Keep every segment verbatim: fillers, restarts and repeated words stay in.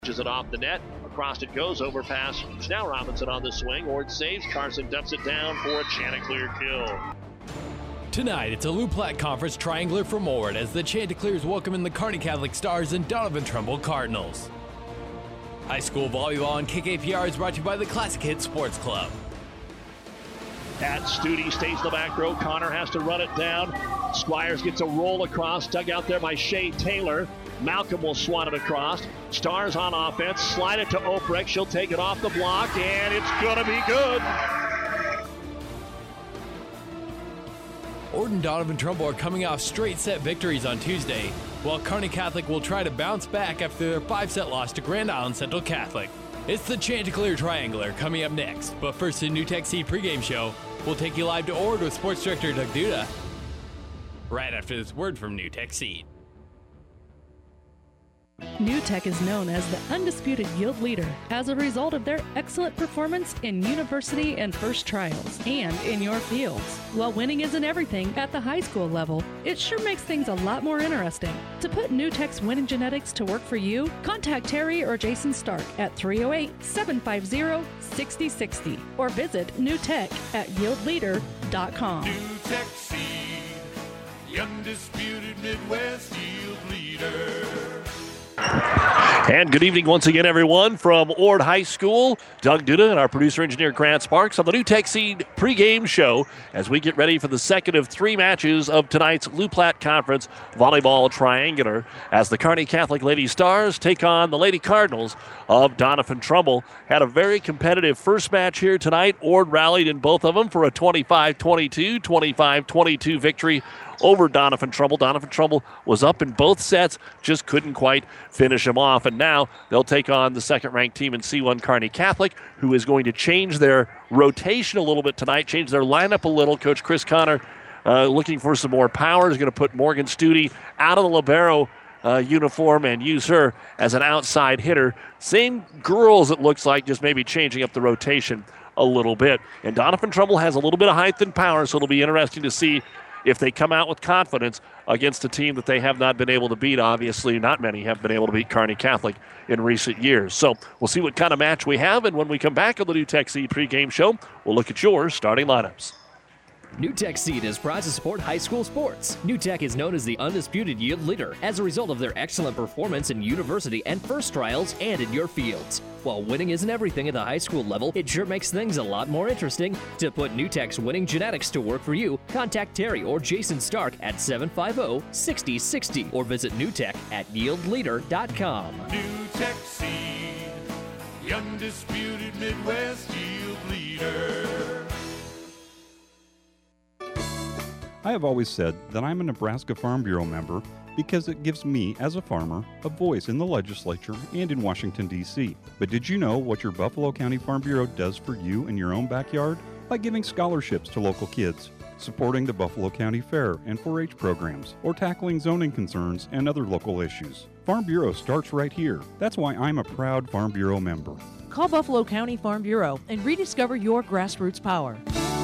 Is it off the net? Across it goes, overpass. Now Robinson on the swing. Ord saves. Carson dumps it down for a Chanticleer kill. Tonight, it's a Loup Platte Conference triangular from Ord as the Chanticleers welcome in the Kearney Catholic Stars and Donovan Trumbull Cardinals. High school volleyball on K K P R is brought to you by the Classic Hits Sports Club. At Studi stays in the back row. Connor has to run it down. Squires gets a roll across, dug out there by Shea Taylor. Malcolm will swat it across. Stars on offense. Slide it to Oprecht. She'll take it off the block, and it's going to be good. Ord and Donovan Trumbull are coming off straight set victories on Tuesday, while Kearney Catholic will try to bounce back after their five-set loss to Grand Island Central Catholic. It's the Chanticleer Triangular coming up next, but first the New Tech Seed pregame show. We'll take you live to Ord with Sports Director Doug Duda right after this word from New Tech Seed. New Tech is known as the undisputed yield leader as a result of their excellent performance in university and first trials and in your fields. While winning isn't everything at the high school level, it sure makes things a lot more interesting. To put New Tech's winning genetics to work for you, contact Terry or Jason Stark at three oh eight, seven five zero, six oh six oh or visit New Tech at yield leader dot com. New Tech Seed, the undisputed Midwest yield leader. And good evening once again, everyone, from Ord High School. Doug Duda and our producer-engineer Grant Sparks on the New Tech Seed pregame show as we get ready for the second of three matches of tonight's Loup Platte Conference Volleyball Triangular as the Kearney Catholic Lady Stars take on the Lady Cardinals of Donovan Trumbull. Had a very competitive first match here tonight. Ord rallied in both of them for a twenty-five twenty-two, twenty-five twenty-two victory over Donovan Trumbull. Donovan Trumbull was up in both sets, just couldn't quite finish him off. And now they'll take on the second-ranked team in C one, Kearney Catholic, who is going to change their rotation a little bit tonight, change their lineup a little. Coach Chris Connor uh, looking for some more power. Is going to put Morgan Studi out of the libero uh, uniform and use her as an outside hitter. Same girls, it looks like, just maybe changing up the rotation a little bit. And Donovan Trumbull has a little bit of height and power, so it'll be interesting to see if they come out with confidence against a team that they have not been able to beat. Obviously, not many have been able to beat Kearney Catholic in recent years. So we'll see what kind of match we have, and when we come back on the New Tech Seed pregame show, we'll look at your starting lineups. New Tech Seed is proud to support high school sports. New Tech is known as the undisputed yield leader as a result of their excellent performance in university and first trials and in your fields. While winning isn't everything at the high school level, it sure makes things a lot more interesting. To put New Tech's winning genetics to work for you, contact Terry or Jason Stark at seven five zero, six oh six oh or visit New Tech at yield leader dot com. New Tech Seed, the undisputed Midwest yield leader. I have always said that I'm a Nebraska Farm Bureau member because it gives me, as a farmer, a voice in the legislature and in Washington, D C But did you know what your Buffalo County Farm Bureau does for you in your own backyard? By giving scholarships to local kids, supporting the Buffalo County Fair and four H programs, or tackling zoning concerns and other local issues. Farm Bureau starts right here. That's why I'm a proud Farm Bureau member. Call Buffalo County Farm Bureau and rediscover your grassroots power.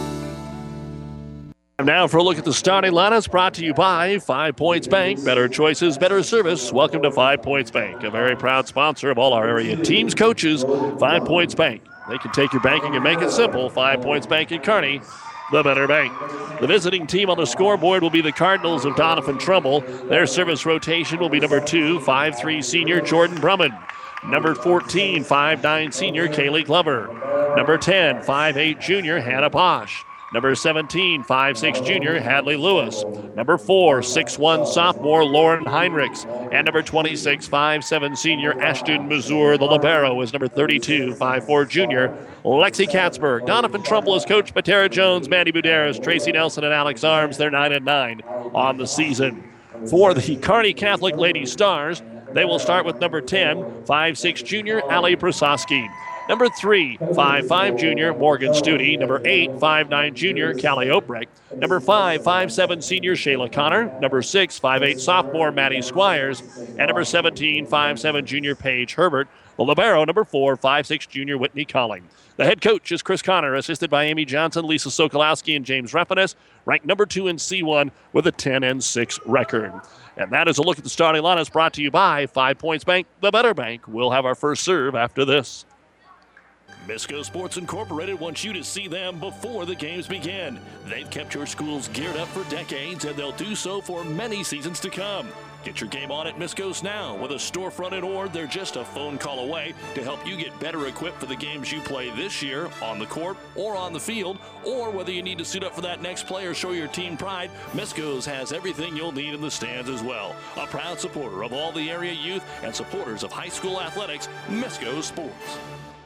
Now for a look at the starting lineups brought to you by Five Points Bank. Better choices, better service. Welcome to Five Points Bank, a very proud sponsor of all our area teams, coaches. Five Points Bank. They can take your banking and make it simple. Five Points Bank in Kearney, the better bank. The visiting team on the scoreboard will be the Cardinals of Donovan Trumbull. Their service rotation will be number two, five three senior Jordan Brumman. Number fourteen, five nine senior Kaylee Glover. Number ten, five eight junior Hannah Posh. Number seventeen, five six junior Hadley Lewis. Number four, six one sophomore Lauren Heinrichs. And number twenty-six, five seven senior Ashton Mazur. The libero is number thirty-two, five four junior Lexi Katzberg. Donovan Trumbull is coached by Tara Jones, Mandy Buderas, Tracy Nelson, and Alex Arms. They're nine and nine on the season. For the Kearney Catholic Lady Stars, they will start with number ten, five six junior Ali Prasowski. Number three, five five junior Morgan Studi. Number eight, five nine junior Callie Oprecht. Number five, five seven senior Shayla Connor. Number six, five eight sophomore Maddie Squires. And number seventeen, five seven junior Paige Herbert. The libero, number four, five six junior Whitney Colling. The head coach is Chris Connor, assisted by Amy Johnson, Lisa Sokolowski, and James Repanes, ranked number two in C one with a ten and six record. And that is a look at the starting lineups brought to you by Five Points Bank, the better bank. We'll have our first serve after this. Misco Sports Incorporated wants you to see them before the games begin. They've kept your schools geared up for decades, and they'll do so for many seasons to come. Get your game on at Misco's now. With a storefront in Ord, they're just a phone call away to help you get better equipped for the games you play this year on the court or on the field, or whether you need to suit up for that next play or show your team pride, Misco's has everything you'll need in the stands as well. A proud supporter of all the area youth and supporters of high school athletics, Misco Sports.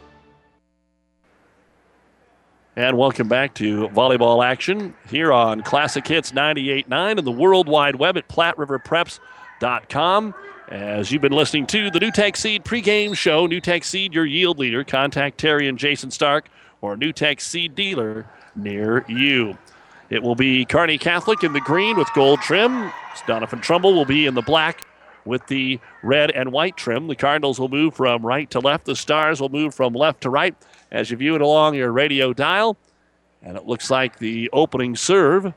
And welcome back to volleyball action here on Classic Hits ninety-eight point nine and the World Wide Web at Platte River Preps dot com. As you've been listening to the NewTek Seed pregame show, NewTek Seed, your yield leader. Contact Terry and Jason Stark or NewTek Seed dealer near you. It will be Kearney Catholic in the green with gold trim. Doniphan Trumbull will be in the black with the red and white trim. The Cardinals will move from right to left. The Stars will move from left to right as you view it along your radio dial. And it looks like the opening serve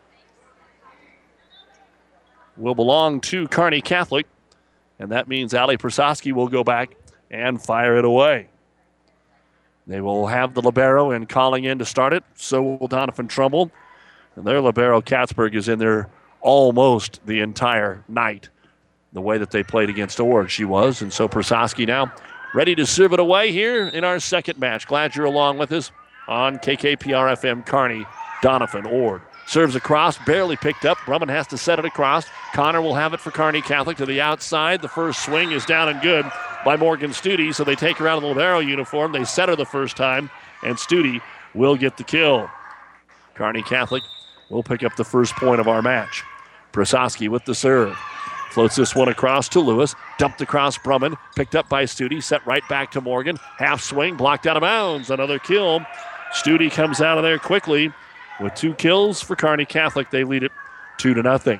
will belong to Kearney Catholic. And that means Allie Prasowski will go back and fire it away. They will have the libero and calling in to start it. So will Doniphan Trumbull. And their libero, Katzberg, is in there almost the entire night. The way that they played against Ord, she was. And so Prasowski now ready to serve it away here in our second match. Glad you're along with us on K K P R F M Kearney. Doniphan Ord serves across, barely picked up. Brumman has to set it across. Connor will have it for Kearney Catholic to the outside. The first swing is down and good by Morgan Studi, so they take her out of the libero uniform. They set her the first time, and Studi will get the kill. Kearney Catholic will pick up the first point of our match. Prasowski with the serve. Floats this one across to Lewis. Dumped across Brumman. Picked up by Studi. Set right back to Morgan. Half swing. Blocked out of bounds. Another kill. Studi comes out of there quickly with two kills for Kearney Catholic. They lead it two to nothing.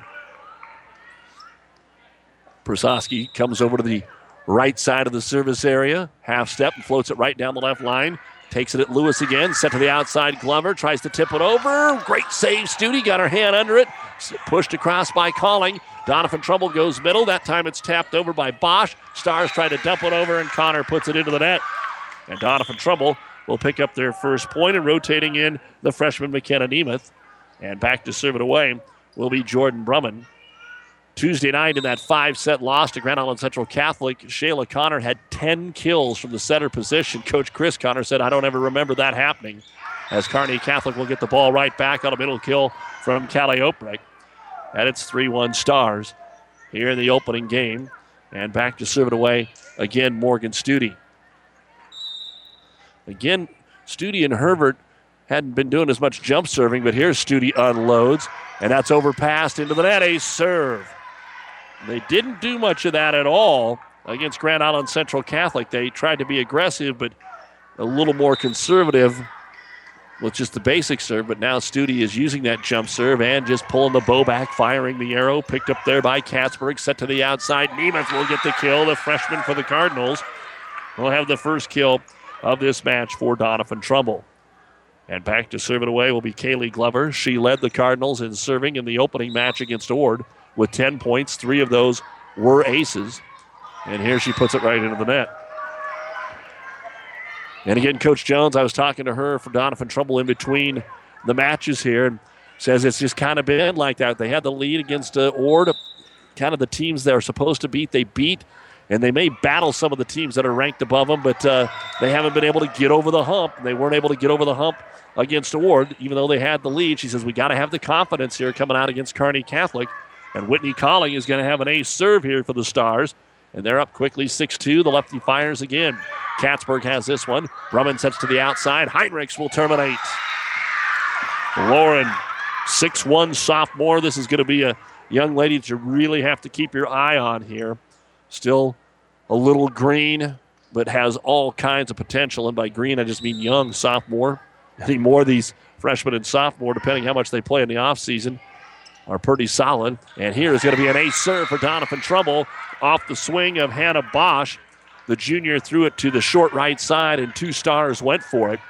Prasowski comes over to the right side of the service area. Half step and floats it right down the left line. Takes it at Lewis again. Set to the outside. Glover tries to tip it over. Great save. Studi got her hand under it. Pushed across by Calling. Doniphan Trumbull goes middle. That time it's tapped over by Bosch. Stars try to dump it over, and Connor puts it into the net. And Doniphan Trumbull will pick up their first point, and rotating in the freshman McKenna Nemeth. And back to serve it away will be Jordan Brumman. Tuesday night in that five-set loss to Grand Island Central Catholic, Shayla Connor had ten kills from the center position. Coach Chris Connor said, I don't ever remember that happening. As Kearney Catholic will get the ball right back on a middle kill from Callie Oprecht. And it's three one Stars here in the opening game. And back to serve it away again, Morgan Studi. Again, Studi and Herbert hadn't been doing as much jump serving, but here's Studi unloads, and that's overpassed into the net. A serve. They didn't do much of that at all against Grand Island Central Catholic. They tried to be aggressive, but a little more conservative with just the basic serve, but now Studi is using that jump serve and just pulling the bow back, firing the arrow, picked up there by Katzberg, set to the outside. Nemeth will get the kill. The freshman for the Cardinals will have the first kill of this match for Doniphan Trumbull. And back to serve it away will be Kaylee Glover. She led the Cardinals in serving in the opening match against Ord with ten points. Three of those were aces. And here she puts it right into the net. And again, Coach Jones, I was talking to her for Doniphan Trumbull in between the matches here, and says it's just kind of been like that. They had the lead against uh, Ord, kind of the teams they're supposed to beat, they beat, and they may battle some of the teams that are ranked above them, but uh, they haven't been able to get over the hump. They weren't able to get over the hump against Ord, even though they had the lead. She says, we got to have the confidence here coming out against Kearney Catholic, and Whitney Calling is going to have an ace serve here for the Stars, and they're up quickly six two. The lefty fires again. Katzberg has this one. Brumman sets to the outside. Heinrichs will terminate. Lauren, six one sophomore. This is going to be a young lady that you really have to keep your eye on here. Still a little green, but has all kinds of potential. And by green, I just mean young sophomore. Any more of these freshmen and sophomore, depending how much they play in the offseason, are pretty solid. And here is going to be an ace serve for Doniphan Trumbull off the swing of Hannah Bosch. The junior threw it to the short right side, and two Stars went for it.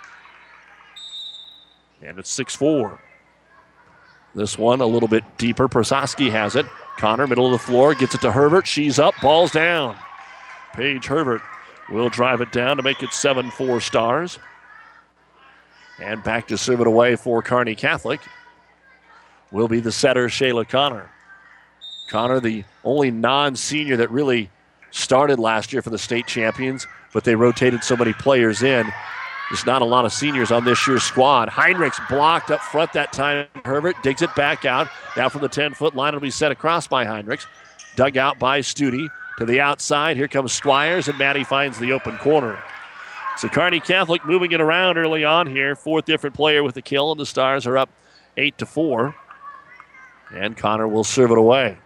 And it's six four. This one a little bit deeper. Prasowski has it. Connor, middle of the floor, gets it to Herbert. She's up, ball's down. Paige Herbert will drive it down to make it seven four Stars. And back to serve it away for Kearney Catholic will be the setter, Shayla Connor. Connor, the only non-senior that really started last year for the state champions, but they rotated so many players in. There's not a lot of seniors on this year's squad. Heinrichs blocked up front that time. Herbert digs it back out. Now from the ten-foot line, it'll be set across by Heinrichs. Dug out by Stute to the outside. Here comes Squires, and Maddie finds the open corner. So Kearney Catholic moving it around early on here. Fourth different player with the kill, and the Stars are up eight to four. And Connor will serve it away.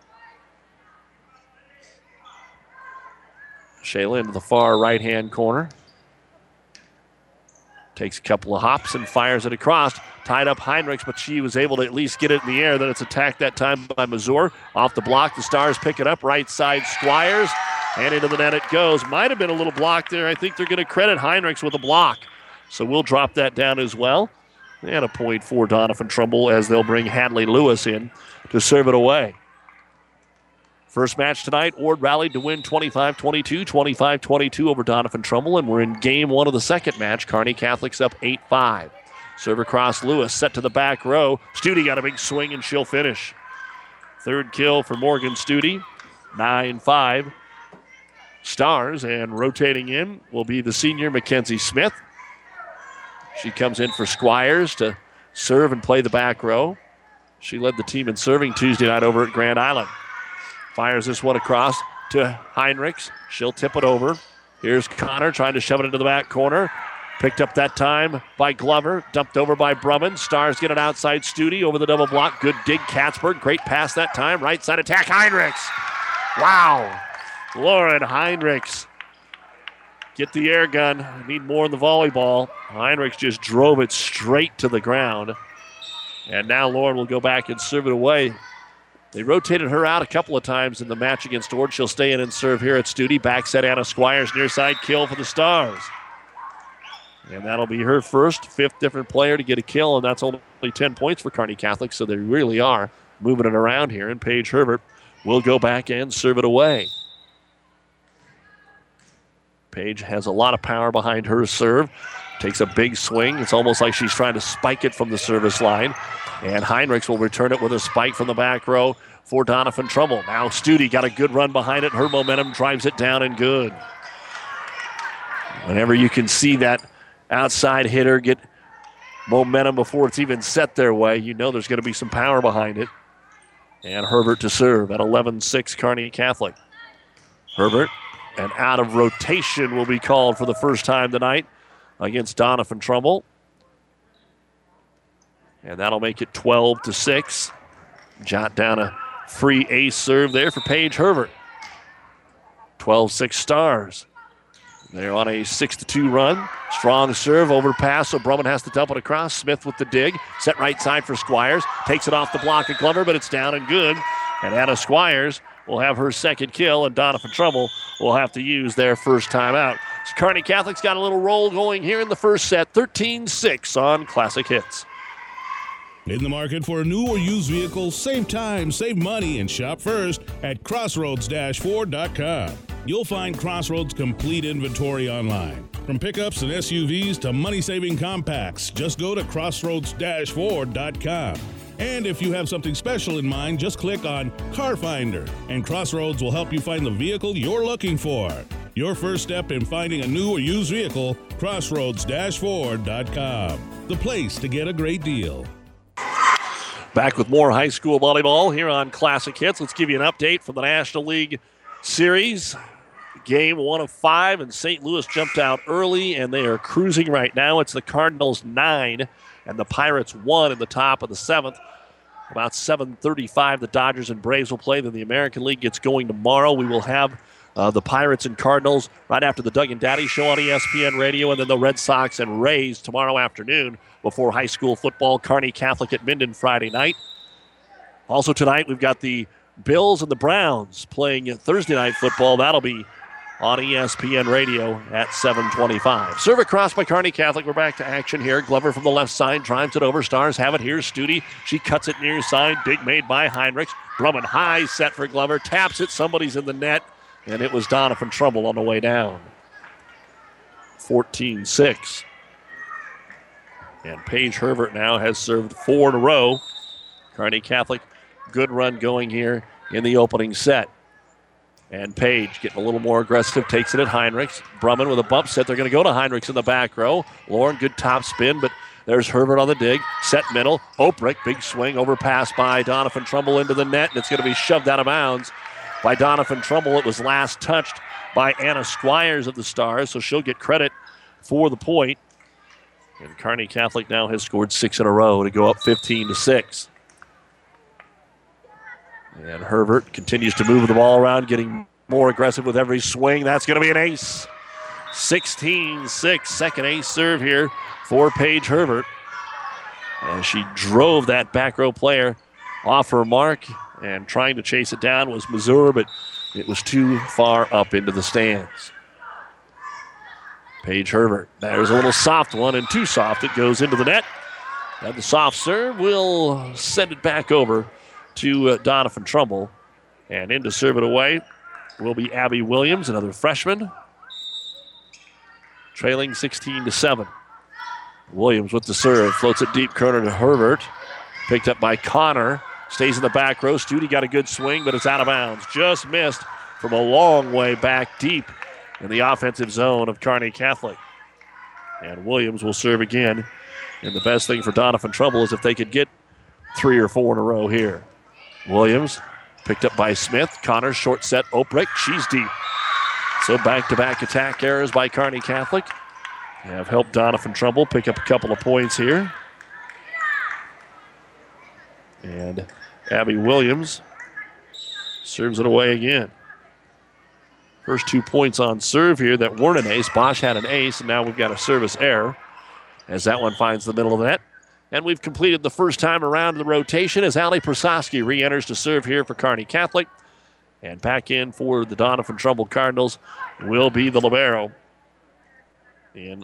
Shayla into the far right-hand corner. Takes a couple of hops and fires it across. Tied up Heinrichs, but she was able to at least get it in the air. Then it's attacked that time by Mazur. Off the block, the Stars pick it up. Right side, Squires. And into the net it goes. Might have been a little block there. I think they're going to credit Heinrichs with a block. So we'll drop that down as well. And a point for Donovan Trumbull as they'll bring Hadley Lewis in to serve it away. First match tonight, Ord rallied to win twenty-five twenty-two, twenty-five twenty-two over Donovan Trumbull, and we're in game one of the second match. Kearney Catholic's up eight five. Serve across Lewis, set to the back row. Stute got a big swing, and she'll finish. Third kill for Morgan Stute, nine five. Stars, and rotating in will be the senior Mackenzie Smith. She comes in for Squires to serve and play the back row. She led the team in serving Tuesday night over at Grand Island. Fires this one across to Heinrichs. She'll tip it over. Here's Connor trying to shove it into the back corner. Picked up that time by Glover. Dumped over by Brumman. Stars get it outside Stute over the double block. Good dig, Katzberg. Great pass that time. Right side attack, Heinrichs. Wow. Lauren Heinrichs. Get the air gun. Need more in the volleyball. Heinrichs just drove it straight to the ground. And now Lauren will go back and serve it away. They rotated her out a couple of times in the match against Ord. She'll stay in and serve here at Stute. Back set Anna Squires, near side kill for the Stars. And that'll be her first, fifth different player to get a kill, and that's only ten points for Kearney Catholic, so they really are moving it around here. And Paige Herbert will go back and serve it away. Paige has a lot of power behind her serve. Takes a big swing. It's almost like she's trying to spike it from the service line. And Heinrichs will return it with a spike from the back row for Donovan Trumbull. Now Stute got a good run behind it. Her momentum drives it down and good. Whenever you can see that outside hitter get momentum before it's even set their way, you know there's going to be some power behind it. And Herbert to serve at eleven six Kearney Catholic. Herbert, and out of rotation will be called for the first time tonight against Donovan Trumbull. And that'll make it twelve to six. Jot down a free ace serve there for Paige Herbert. twelve six Stars. They're on a six to two run. Strong serve, overpass, so Brumman has to dump it across. Smith with the dig. Set right side for Squires. Takes it off the block of Glover, but it's down and good. And Anna Squires will have her second kill, and Donovan Trumbull will have to use their first timeout. So Kearney Catholic's got a little roll going here in the first set. thirteen six on Classic Hits. In the market for a new or used vehicle, save time, save money, and shop first at crossroads dash ford dot com. You'll find Crossroads' complete inventory online. From pickups and S U Vs to money-saving compacts, just go to crossroads dash ford dot com. And if you have something special in mind, just click on Car Finder, and Crossroads will help you find the vehicle you're looking for. Your first step in finding a new or used vehicle, crossroads dash ford dot com. The place to get a great deal. Back with more high school volleyball here on Classic Hits. Let's give you an update from the National League Series. Game one of five, and Saint Louis jumped out early, and they are cruising right now. It's the Cardinals nine and the Pirates one in the top of the seventh. About seven thirty-five, the Dodgers and Braves will play. Then the American League gets going tomorrow. We will have uh, the Pirates and Cardinals right after the Doug and Daddy show on E S P N Radio, and then the Red Sox and Rays tomorrow afternoon before high school football. Kearney Catholic at Minden Friday night. Also tonight, we've got the Bills and the Browns playing Thursday night football. That'll be on E S P N Radio at seven twenty-five. Serve across by Kearney Catholic. We're back to action here. Glover from the left side drives it over. Stars have it here. Studi, she cuts it near side. Dig made by Heinrichs. Drummond high set for Glover. Taps it. Somebody's in the net. And it was Donovan Trumbull on the way down. fourteen six. And Paige Herbert now has served four in a row. Kearney Catholic, good run going here in the opening set. And Page getting a little more aggressive, takes it at Heinrichs. Brumman with a bump set. They're going to go to Heinrichs in the back row. Lauren, good top spin, but there's Herbert on the dig. Set middle. Oprich, big swing, overpass by Donovan Trumbull into the net, and it's going to be shoved out of bounds by Donovan Trumbull. It was last touched by Anna Squires of the Stars, so she'll get credit for the point. And Kearney Catholic now has scored six in a row to go up fifteen to six. And Herbert continues to move the ball around, getting more aggressive with every swing. That's going to be an ace. sixteen six, second ace serve here for Paige Herbert. As she drove that back row player off her mark, and trying to chase it down was Missouri, but it was too far up into the stands. Paige Herbert, there's a little soft one, and too soft. It goes into the net. And the soft serve will send it back over to uh, Donovan Trumbull. And in to serve it away will be Abby Williams, another freshman. Trailing sixteen to seven. Williams with the serve, floats it deep corner to Herbert. Picked up by Connor. Stays in the back row. Studi got a good swing, but it's out of bounds. Just missed from a long way back deep in the offensive zone of Kearney Catholic. And Williams will serve again. And the best thing for Donovan Trumbull is if they could get three or four in a row here. Williams picked up by Smith. Connor short set. Oprich, she's deep. So back-to-back attack errors by Kearney Catholic have helped Donovan Trumbull pick up a couple of points here. And Abby Williams serves it away again. First two points on serve here that weren't an ace. Bosch had an ace, and now we've got a service error as that one finds the middle of the net. And we've completed the first time around the rotation as Allie Prososki re-enters to serve here for Kearney Catholic. And back in for the Donovan Trumbull Cardinals will be the libero in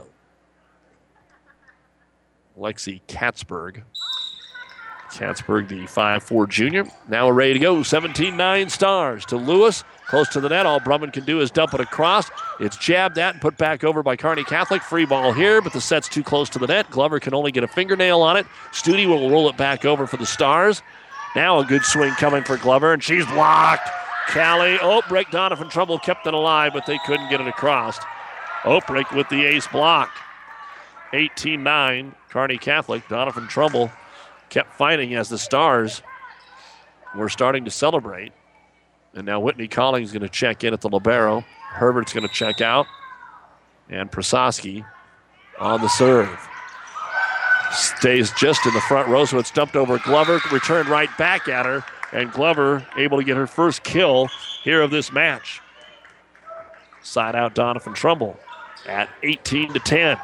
Lexi Katzberg. Katzberg, the five four junior. Now we're ready to go. seventeen nine Stars to Lewis. Close to the net. All Brumman can do is dump it across. It's jabbed at and put back over by Kearney Catholic. Free ball here, but the set's too close to the net. Glover can only get a fingernail on it. Studi will roll it back over for the Stars. Now a good swing coming for Glover, and she's blocked. Callie Oprich, Donovan Trumbull kept it alive, but they couldn't get it across. Oprich with the ace block. eighteen nine, Kearney Catholic. Donovan Trumbull kept fighting as the Stars were starting to celebrate. And now Whitney Collings is going to check in at the libero. Herbert's going to check out. And Prososki on the serve. Stays just in the front row, so it's dumped over Glover. Returned right back at her. And Glover able to get her first kill here of this match. Side out Donovan Trumbull at eighteen to ten.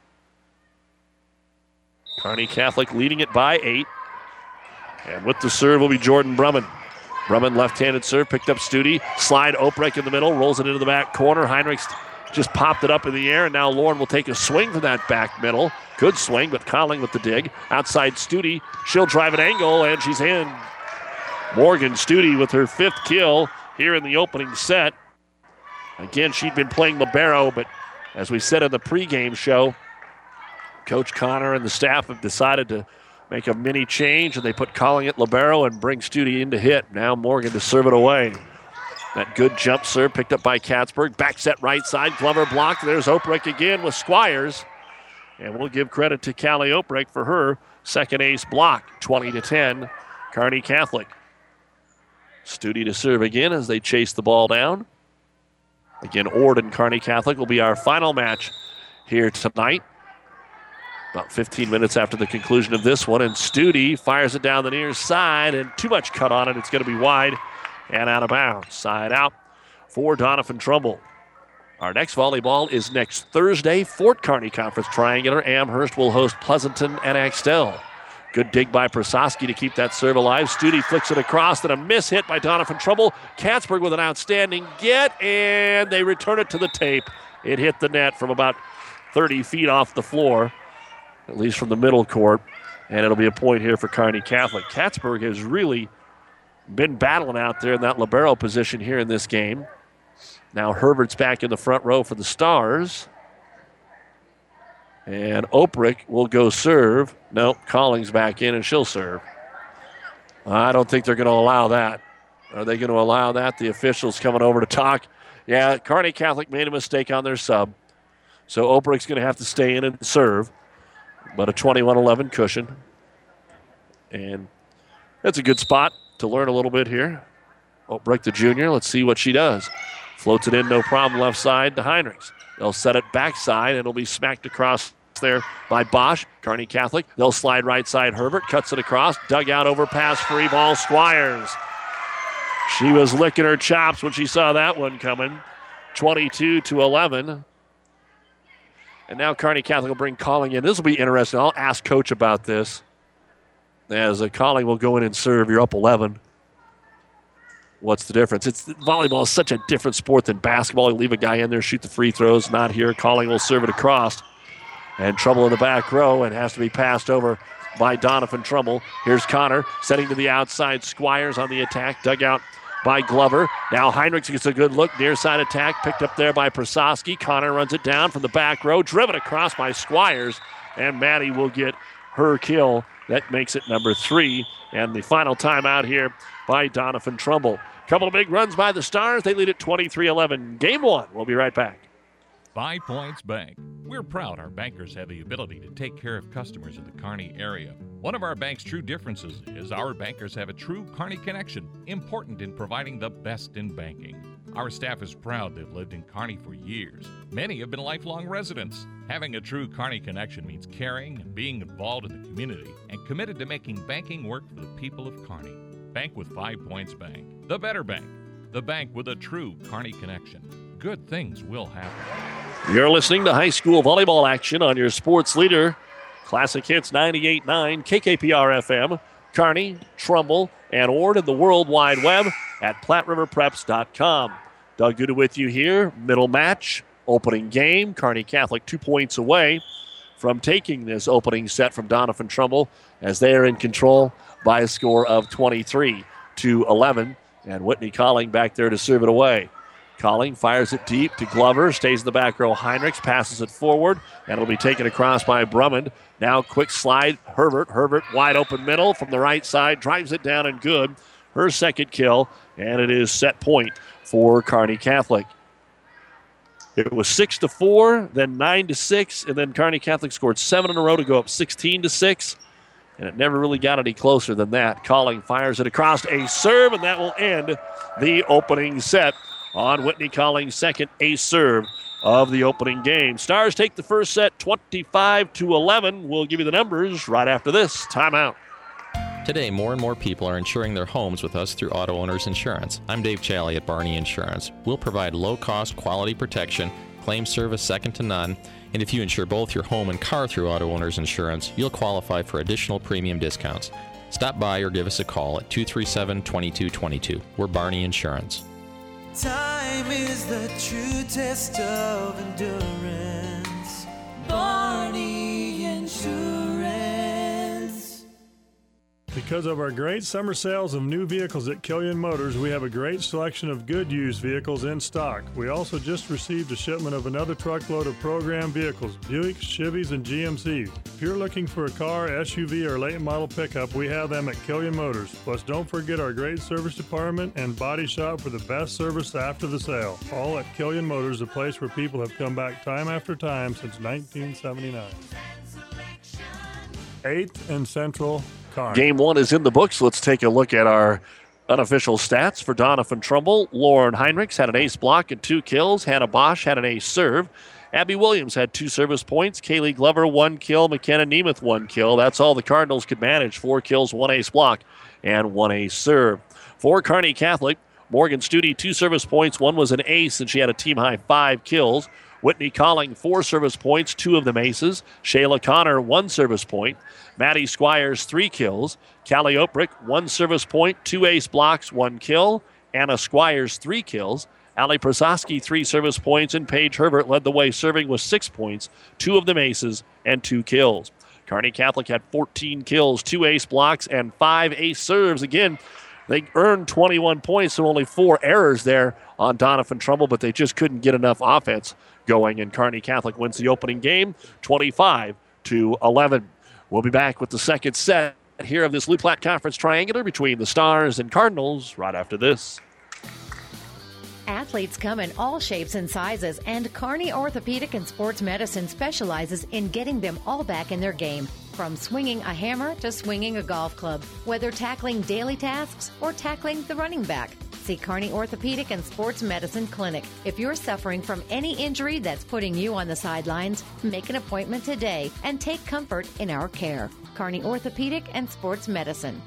Kearney Catholic leading it by eight. And with the serve will be Jordan Brumman. Brumman left-handed serve, picked up Studi. Slide Oprich in the middle, rolls it into the back corner. Heinrichs just popped it up in the air, and now Lauren will take a swing from that back middle. Good swing, but Conling with the dig. Outside Studi, she'll drive an angle, and she's in. Morgan Studi with her fifth kill here in the opening set. Again, she'd been playing libero, but as we said in the pregame show, Coach Connor and the staff have decided to make a mini change, and they put Conling at libero and bring Studi in to hit. Now Morgan to serve it away. That good jump serve picked up by Katzberg. Back set right side. Glover blocked. There's Oprich again with Squires. And we'll give credit to Callie Oprich for her second ace block. twenty to ten, Kearney Catholic. Studi to serve again as they chase the ball down. Again, Ord and Kearney Catholic will be our final match here tonight. About fifteen minutes after the conclusion of this one, and Studi fires it down the near side, and too much cut on it. It's going to be wide and out of bounds. Side out for Donovan Trumbull. Our next volleyball is next Thursday. Fort Kearney Conference Triangular. Amherst will host Pleasanton and Axtell. Good dig by Prasowski to keep that serve alive. Studi flicks it across, then a miss hit by Donovan Trumbull. Katzberg with an outstanding get, and they return it to the tape. It hit the net from about thirty feet off the floor, at least from the middle court, and it'll be a point here for Kearney Catholic. Katzberg has really been battling out there in that libero position here in this game. Now Herbert's back in the front row for the Stars. And Oprich will go serve. Nope, Collings back in and she'll serve. I don't think they're going to allow that. Are they going to allow that? The officials coming over to talk. Yeah, Kearney Catholic made a mistake on their sub. So Oprich's going to have to stay in and serve. But a twenty-one eleven cushion. And that's a good spot to learn a little bit here. Oprich, the junior, let's see what she does. Floats it in, no problem, left side to Heinrichs. They'll set it backside, and it'll be smacked across there by Bosch. Kearney Catholic, they'll slide right side. Herbert cuts it across. Dug out overpass, free ball, Squires. She was licking her chops when she saw that one coming. twenty-two to eleven. And now Kearney Catholic will bring Calling in. This will be interesting. I'll ask Coach about this. As a Calling will go in and serve. You're up eleven. What's the difference? It's volleyball is such a different sport than basketball. You leave a guy in there, shoot the free throws. Not here. Calling will serve it across. And Trumbull in the back row and has to be passed over by Donovan Trumbull. Here's Connor setting to the outside. Squires on the attack. Dug out by Glover. Now Heinrichs gets a good look. Near side attack picked up there by Prasowski. Connor runs it down from the back row. Driven across by Squires. And Maddie will get her kill. That makes it number three. And the final timeout here by Donovan Trumbull. Couple of big runs by the Stars. They lead at twenty-three eleven. Game one. We'll be right back. Five Points Bank. We're proud our bankers have the ability to take care of customers in the Kearney area. One of our bank's true differences is our bankers have a true Kearney connection, important in providing the best in banking. Our staff is proud they've lived in Kearney for years. Many have been lifelong residents. Having a true Kearney connection means caring and being involved in the community and committed to making banking work for the people of Kearney. Bank with Five Points Bank. The better bank. The bank with a true Kearney connection. Good things will happen. You're listening to high school volleyball action on your sports leader, Classic Hits ninety-eight point nine, K K P R F M, Kearney, Trumbull, and Ord, and the World Wide Web at Platte River Preps dot com. Doug Duda with you here. Middle match, opening game. Kearney Catholic two points away from taking this opening set from Donovan Trumbull as they are in control by a score of twenty-three to eleven. And Whitney Calling back there to serve it away. Calling fires it deep to Glover, stays in the back row. Heinrichs passes it forward, and it'll be taken across by Brummond. Now quick slide, Herbert. Herbert wide open middle from the right side, drives it down and good. Her second kill, and it is set point for Kearney Catholic. It was six to four, then nine to six, and then Kearney Catholic scored seven in a row to go up sixteen to six. And it never really got any closer than that. Calling fires it across a serve, and that will end the opening set on Whitney Calling's second ace serve of the opening game. Stars take the first set twenty-five to eleven. We'll give you the numbers right after this timeout. Today, more and more people are insuring their homes with us through Auto Owners Insurance. I'm Dave Challey at Barney Insurance. We'll provide low-cost, quality protection, claim service second to none, and if you insure both your home and car through Auto Owners Insurance, you'll qualify for additional premium discounts. Stop by or give us a call at two three seven, two two two two. We're Barney Insurance. Time is the true test of endurance. Barney Insurance. Because of our great summer sales of new vehicles at Killian Motors, we have a great selection of good used vehicles in stock. We also just received a shipment of another truckload of program vehicles, Buicks, Chevys, and G M Cs. If you're looking for a car, S U V, or late model pickup, we have them at Killian Motors. Plus, don't forget our great service department and body shop for the best service after the sale. All at Killian Motors, a place where people have come back time after time since nineteen seventy-nine. eighth and Central. Game one is in the books. Let's take a look at our unofficial stats for Donovan Trumbull. Lauren Heinrichs had an ace block and two kills. Hannah Bosch had an ace serve. Abby Williams had two service points. Kaylee Glover, one kill. McKenna Nemeth, one kill. That's all the Cardinals could manage. Four kills, one ace block, and one ace serve. For Kearney Catholic, Morgan Studi, two service points. One was an ace, and she had a team-high five kills. Whitney Calling, four service points, two of them aces. Shayla Connor, one service point. Maddie Squires, three kills. Callie Oprick, one service point, two ace blocks, one kill. Anna Squires, three kills. Allie Prososki, three service points, and Paige Herbert led the way serving with six points, two of them aces, and two kills. Kearney Catholic had fourteen kills, two ace blocks, and five ace serves. Again, they earned twenty-one points, so only four errors there on Doniphan Trumbull, but they just couldn't get enough offense going, and Kearney Catholic wins the opening game twenty-five to eleven. We'll be back with the second set here of this Loup Platte Conference Triangular between the Stars and Cardinals right after this. Athletes come in all shapes and sizes, and Kearney Orthopedic and Sports Medicine specializes in getting them all back in their game. From swinging a hammer to swinging a golf club, whether tackling daily tasks or tackling the running back. See Kearney Orthopedic and Sports Medicine Clinic. If you're suffering from any injury that's putting you on the sidelines, make an appointment today and take comfort in our care. Kearney Orthopedic and Sports Medicine.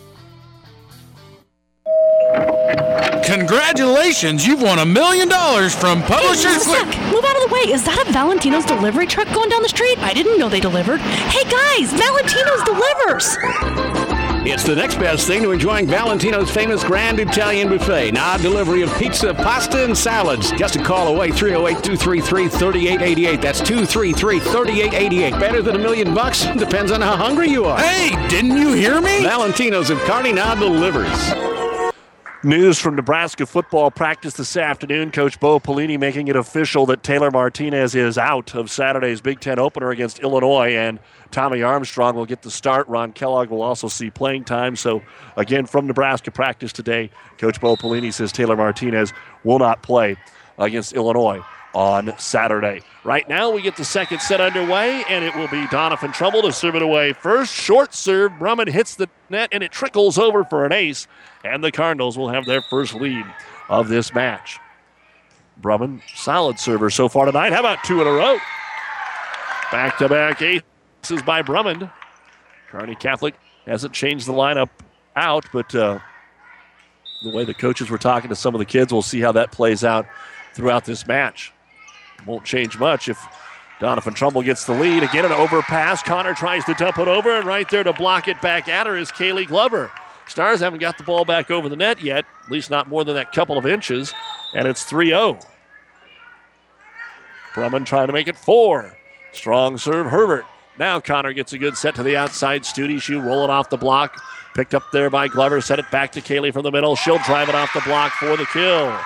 Congratulations, you've won a million dollars from Publishers Hey, Clear. move out of the way. Is that a Valentino's delivery truck going down the street? I didn't know they delivered. Hey guys, Valentino's delivers. It's the next best thing to enjoying Valentino's famous Grand Italian Buffet. Now delivery of pizza, pasta, and salads. Just a call away, three oh eight, two three three, three eight eight eight. That's two three three, three eight eight eight. Better than a million bucks? Depends on how hungry you are. Hey, didn't you hear me? Valentino's of Kearney now delivers. News from Nebraska football practice this afternoon. Coach Bo Pelini making it official that Taylor Martinez is out of Saturday's Big Ten opener against Illinois, and Tommy Armstrong will get the start. Ron Kellogg will also see playing time. So, again, from Nebraska practice today, Coach Bo Pelini says Taylor Martinez will not play against Illinois on Saturday. Right now, we get the second set underway, and it will be Doniphan Trumbull to serve it away first. Short serve. Brumman hits the net, and it trickles over for an ace. And the Cardinals will have their first lead of this match. Brumman, solid server so far tonight. How about two in a row? Back-to-back aces by Brumman. Kearney Catholic hasn't changed the lineup out, but uh, the way the coaches were talking to some of the kids, we'll see how that plays out throughout this match. Won't change much if Doniphan Trumbull gets the lead. Again, an overpass. Connor tries to dump it over, and right there to block it back at her is Kaylee Glover. Stars haven't got the ball back over the net yet, at least not more than that couple of inches, and it's three oh. Brumman trying to make it four. Strong serve, Herbert. Now Connor gets a good set to the outside. Studi, she roll it off the block. Picked up there by Glover. Set it back to Kaylee from the middle. She'll drive it off the block for the kill.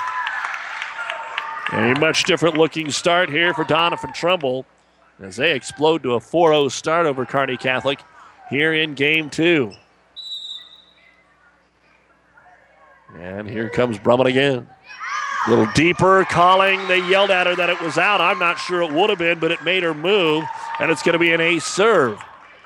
A much different looking start here for Doniphan Trumbull as they explode to a four oh start over Kearney Catholic here in game two. And here comes Brumman again. A little deeper, Calling. They yelled at her that it was out. I'm not sure it would have been, but it made her move, and it's going to be an ace serve.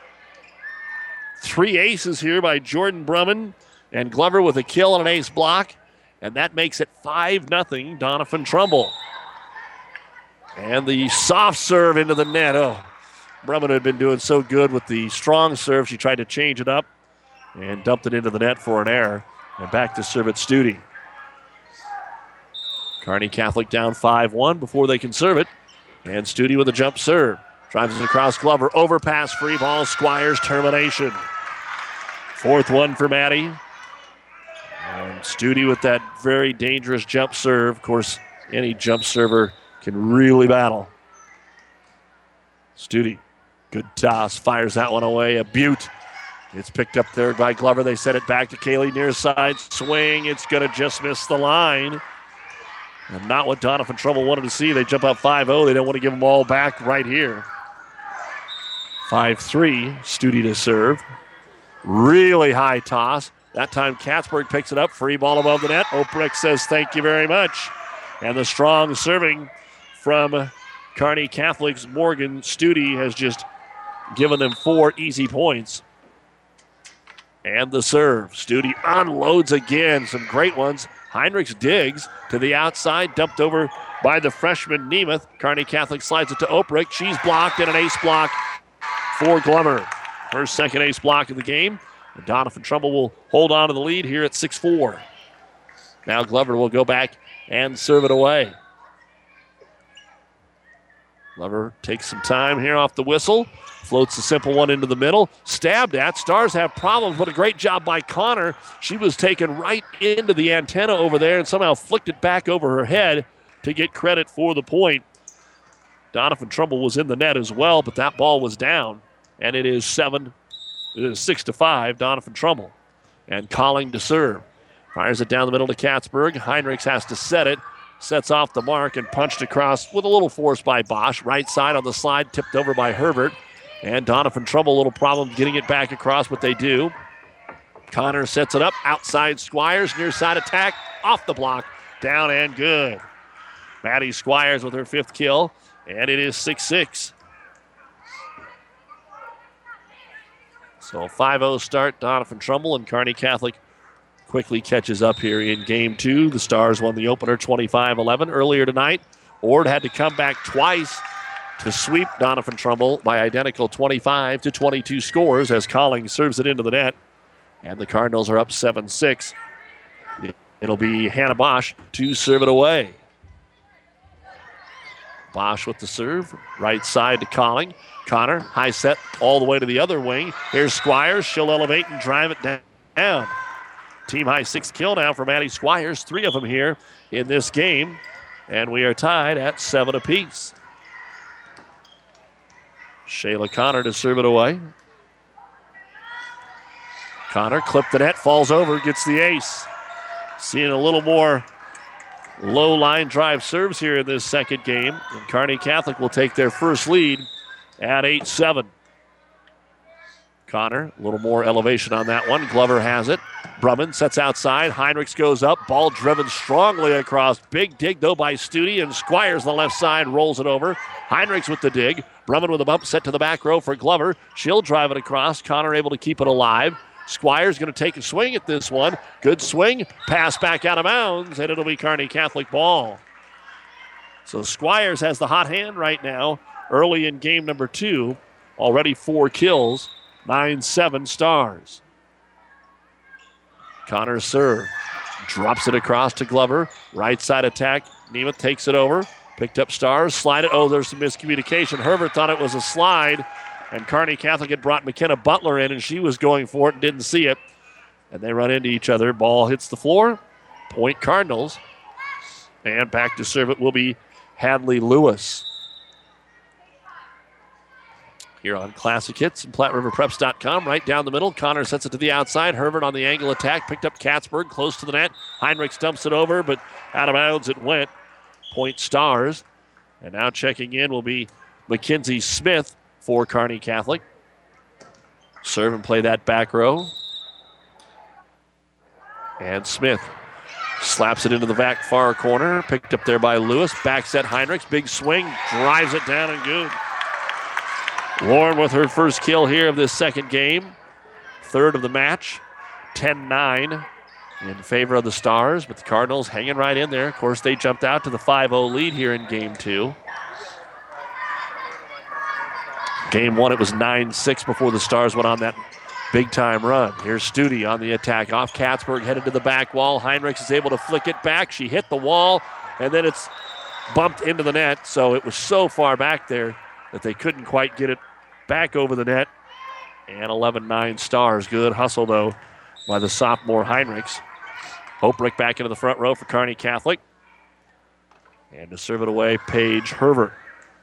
Three aces here by Jordan Brumman, and Glover with a kill and an ace block, and that makes it five nothing Doniphan Trumbull. And the soft serve into the net. Oh, Brumman had been doing so good with the strong serve. She tried to change it up and dumped it into the net for an error. And back to serve it Studi. Kearney Catholic down five one before they can serve it. And Studi with a jump serve. Drives it across Glover. Overpass, free ball, Squires, termination. Fourth one for Maddie. And Studi with that very dangerous jump serve. Of course, any jump server can really battle. Studi, good toss, fires that one away. A beaut. It's picked up there by Glover. They set it back to Kaylee near side. Swing. It's going to just miss the line. And not what Doniphan Trumbull wanted to see. They jump out five oh. They don't want to give them all back right here. five three. Studi to serve. Really high toss. That time Katzberg picks it up. Free ball above the net. Oprick says thank you very much. And the strong serving from Kearney Catholic's Morgan Studi has just given them four easy points. And the serve. Studi unloads again. Some great ones. Heinrichs digs to the outside. Dumped over by the freshman Nemeth. Kearney Catholic slides it to Oprick. She's blocked, and an ace block for Glover. First, second ace block of the game. And Doniphan Trumbull will hold on to the lead here at six four. Now Glover will go back and serve it away. Glover takes some time here off the whistle. Floats the simple one into the middle. Stabbed at. Stars have problems, but a great job by Connor. She was taken right into the antenna over there and somehow flicked it back over her head to get credit for the point. Donovan Trumbull was in the net as well, but that ball was down. And it is seven, it is six to five, Donovan Trumbull. And Colling to serve. Fires it down the middle to Katzberg. Heinrichs has to set it. Sets off the mark and punched across with a little force by Bosch. Right side on the slide, tipped over by Herbert. And Donovan Trumbull, a little problem getting it back across, but they do. Connor sets it up. Outside Squires, near side attack. Off the block. Down and good. Maddie Squires with her fifth kill. And it is six six. So five oh start, Donovan Trumbull, and Kearney Catholic quickly catches up here in game two. The Stars won the opener twenty-five eleven earlier tonight. Ord had to come back twice to sweep Donovan Trumbull by identical twenty-five to twenty-two scores as Colling serves it into the net. And the Cardinals are up seven six. It'll be Hannah Bosch to serve it away. Bosch with the serve. Right side to Colling. Connor, high set all the way to the other wing. Here's Squires. She'll elevate and drive it down. Team high six kill now for Maddie Squires. Three of them here in this game. And we are tied at seven apiece. Shayla Connor to serve it away. Connor clipped the net, falls over, gets the ace. Seeing a little more low line drive serves here in this second game. And Kearney Catholic will take their first lead at eight seven. Connor, a little more elevation on that one. Glover has it. Brumman sets outside. Heinrichs goes up. Ball driven strongly across. Big dig, though, by Studi. And Squires, the left side, rolls it over. Heinrichs with the dig. Brumman with a bump set to the back row for Glover. She'll drive it across. Connor able to keep it alive. Squires going to take a swing at this one. Good swing. Pass back out of bounds, and it'll be Kearney Catholic ball. So Squires has the hot hand right now early in game number two. Already four kills. nine seven Stars. Connor serve. Drops it across to Glover. Right side attack. Nemeth takes it over. Picked up Stars. Slide it. Oh, there's some miscommunication. Herbert thought it was a slide. And Kearney Catholic had brought McKenna Butler in, and she was going for it and didn't see it. And they run into each other. Ball hits the floor. Point Cardinals. And back to serve it will be Hadley Lewis. Here on Classic Hits and Platte River Preps dot com. Right down the middle. Connor sets it to the outside. Herbert on the angle attack. Picked up Katzberg close to the net. Heinrichs dumps it over, but out of bounds it went. Point Stars. And now checking in will be Mackenzie Smith for Kearney Catholic. Serve and play that back row. And Smith slaps it into the back far corner. Picked up there by Lewis. Back set Heinrichs. Big swing. Drives it down and good. Lauren with her first kill here of this second game. Third of the match. ten nine in favor of the Stars, but the Cardinals hanging right in there. Of course, they jumped out to the five oh lead here in game two. Game one, it was nine six before the Stars went on that big-time run. Here's Studi on the attack. Off Katzberg, headed to the back wall. Heinrichs is able to flick it back. She hit the wall, and then it's bumped into the net, so it was so far back there that they couldn't quite get it back over the net. And eleven nine Stars. Good hustle, though, by the sophomore Heinrichs. Oprich back into the front row for Kearney Catholic. And to serve it away, Paige Herbert.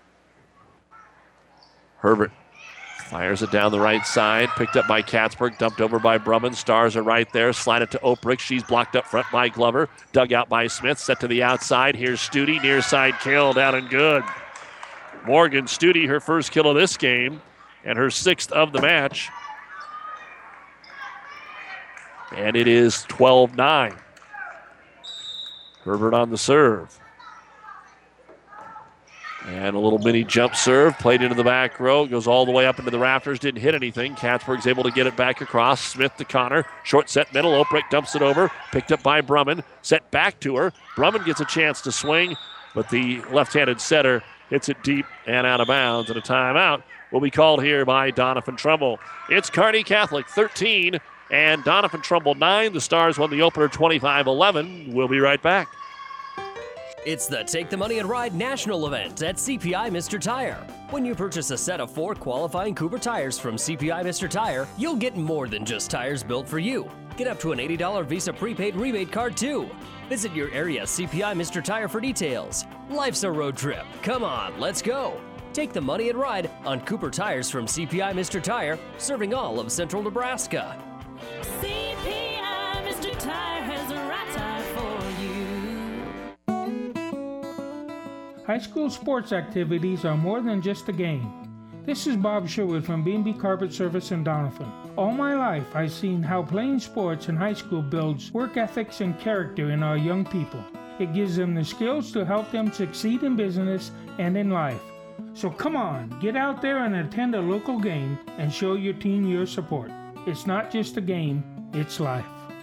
Herbert fires it down the right side. Picked up by Katzberg. Dumped over by Brumman. Stars are right there. Slide it to Oprich. She's blocked up front by Glover. Dug out by Smith. Set to the outside. Here's Studi. Near side kill. Down and good. Morgan Studi, her first kill of this game. And her sixth of the match. And it is twelve nine. Herbert on the serve. And a little mini jump serve, played into the back row, goes all the way up into the rafters, didn't hit anything. Katzberg's able to get it back across. Smith to Connor, short set middle, Oprich dumps it over, picked up by Brumman, set back to her. Brumman gets a chance to swing, but the left-handed setter hits it deep and out of bounds, and a timeout will be called here by Donovan Trumbull. It's Kearney Catholic thirteen and Donovan Trumbull nine. The Stars won the opener twenty-five eleven. We'll be right back. It's the Take the Money and Ride national event at C P I Mister Tire. When you purchase a set of four qualifying Cooper tires from C P I Mister Tire, you'll get more than just tires built for you. Get up to an eighty dollars Visa prepaid rebate card too. Visit your area C P I Mister Tire for details. Life's a road trip. Come on, let's go. Take the money and ride on Cooper tires from C P I Mister Tire, serving all of central Nebraska. C P I Mister Tire has the right tire for you. High school sports activities are more than just a game. This is Bob Sherwood from B and B Carpet Service in Doniphan. All my life, I've seen how playing sports in high school builds work ethics and character in our young people. It gives them the skills to help them succeed in business and in life. So come on, get out there and attend a local game and show your team your support. It's not just a game, it's life.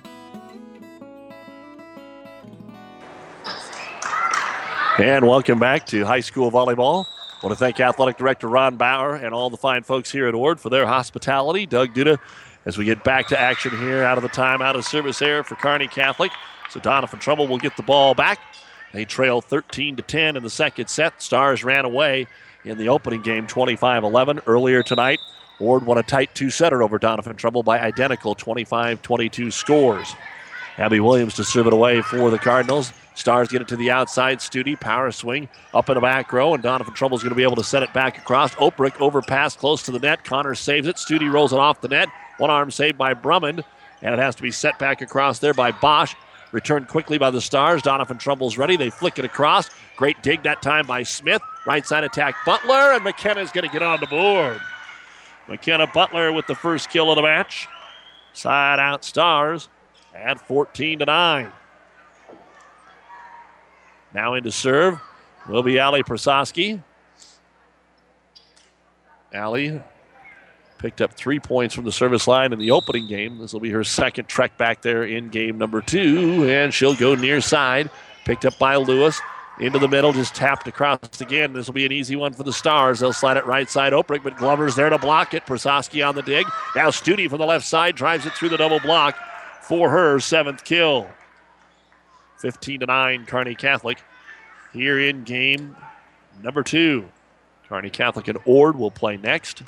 And welcome back to high school volleyball. I want to thank Athletic Director Ron Bauer and all the fine folks here at Ord for their hospitality. Doug Duda, as we get back to action here out of the time, out of service error for Kearney Catholic. So Doniphan Trumbull will get the ball back. They trail thirteen to ten in the second set. Stars ran away in the opening game twenty-five eleven. Earlier tonight, Ord won a tight two-setter over Doniphan Trumbull by identical twenty-five twenty-two scores. Abby Williams to serve it away for the Cardinals. Stars get it to the outside. Studi, power swing up in the back row, and Doniphan Trumbull's going to be able to set it back across. Oprick overpass close to the net. Connor saves it. Studi rolls it off the net. One arm saved by Brummond, and it has to be set back across there by Bosch. Returned quickly by the Stars. Doniphan Trumbull's ready. They flick it across. Great dig that time by Smith. Right side attack Butler, and McKenna's going to get on the board. McKenna Butler with the first kill of the match. Side out Stars at fourteen to nine. Now into serve will be Ali Prasowski. Ali picked up three points from the service line in the opening game. This will be her second trek back there in game number two, and she'll go near side. Picked up by Lewis. Into the middle, just tapped across again. This will be an easy one for the Stars. They'll slide it right side Oprick, but Glover's there to block it. Prasowski on the dig. Now Studi from the left side drives it through the double block for her seventh kill. fifteen to nine, Kearney Catholic here in game number two. Kearney Catholic and Ord will play next.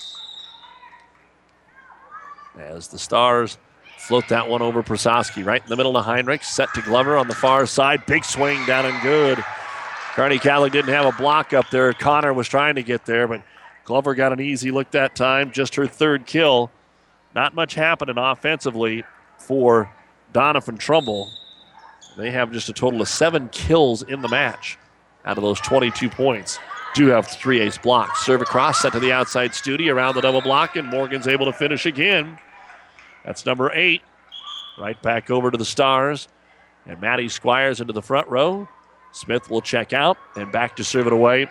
As the Stars float that one over Prasowski. Right in the middle to Heinrich. Set to Glover on the far side. Big swing down and good. Kearney Catholic didn't have a block up there. Connor was trying to get there, but Glover got an easy look that time. Just her third kill. Not much happening offensively for Doniphan Trumbull. They have just a total of seven kills in the match out of those twenty-two points. Do have three ace blocks. Serve across, set to the outside Studi around the double block, and Morgan's able to finish again. That's number eight. Right back over to the Stars. And Maddie Squires into the front row. Smith will check out, and back to serve it away